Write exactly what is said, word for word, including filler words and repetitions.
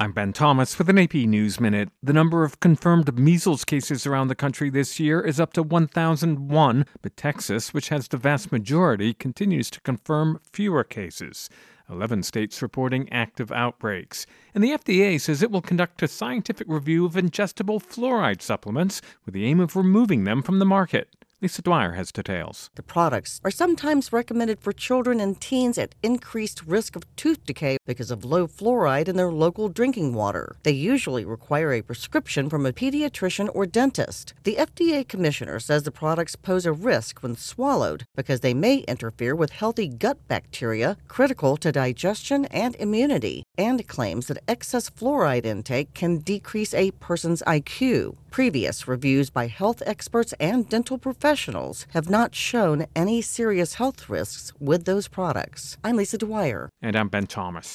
I'm Ben Thomas with an A P News Minute. The number of confirmed measles cases around the country this year is up to one thousand one, but Texas, which has the vast majority, continues to confirm fewer cases. Eleven states reporting active outbreaks. And the F D A says it will conduct a scientific review of ingestible fluoride supplements with the aim of removing them from the market. Lisa Dwyer has details. The products are sometimes recommended for children and teens at increased risk of tooth decay because of low fluoride in their local drinking water. They usually require a prescription from a pediatrician or dentist. The F D A commissioner says the products pose a risk when swallowed because they may interfere with healthy gut bacteria critical to digestion and immunity, and claims that excess fluoride intake can decrease a person's I Q. Previous reviews by health experts and dental professionals have not shown any serious health risks with those products. I'm Lisa Dwyer. And I'm Ben Thomas.